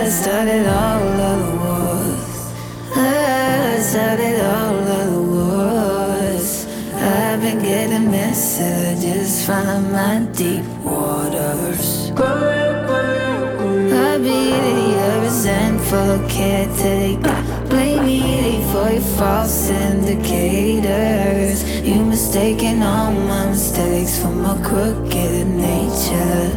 started all of the wars. I started all of the wars. I've been getting messages from my deep waters. I be the resentful caretaker. Blame me for your false indicators. You mistaken all my mistakes for my crooked nature.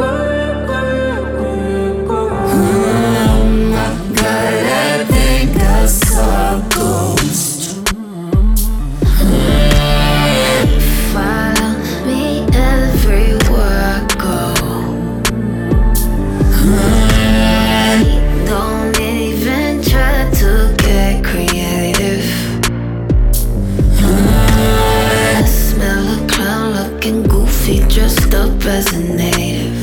Oh my God, I think I saw a ghost. Follow me everywhere I go. Don't even try to get creative. I smell a clown looking goofy, dressed up as a native.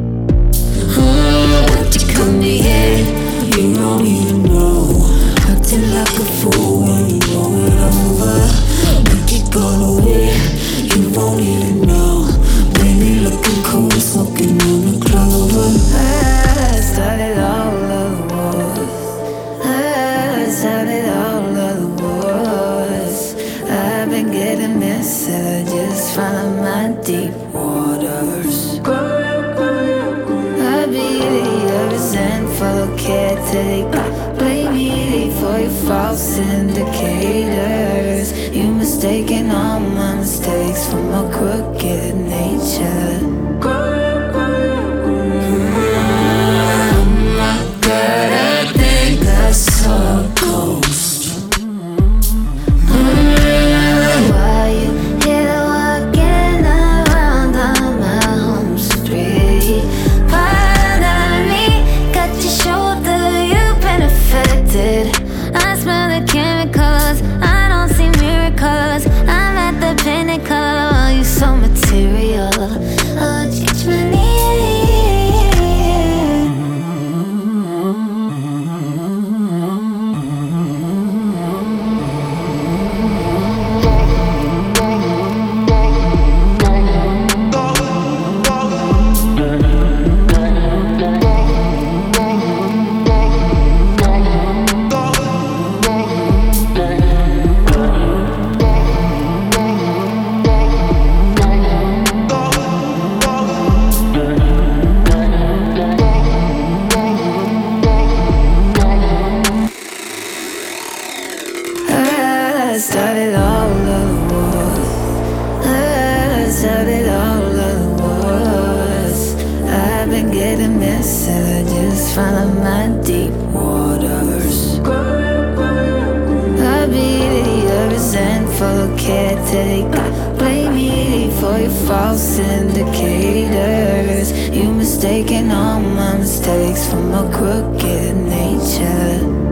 What you come to hate, you don't even know. Acting like a fool when you roll it over. Make it go away, you won't even know. Baby looking cool, smoking on the clover. I started all of the wars. I started all of the wars. I've been getting messages from my deep waters. I be the resentful caretaker. Blame me for your false indicators. You mistaken all my mistakes for my crooked nature. Oh my God, I think I saw a ghost. Why you here walking around on my home street? Pardon me, got your shoulder, you've been affected. I smell the chemicals, I don't see miracles. I'm at the pinnacle, oh, you so material. Oh, change my name. I started all of the wars. I started all of the wars. I've been getting messages from my deep waters. I be the resentful caretaker. Blame me for your false indicators. You mistaken all my mistakes for my crooked nature.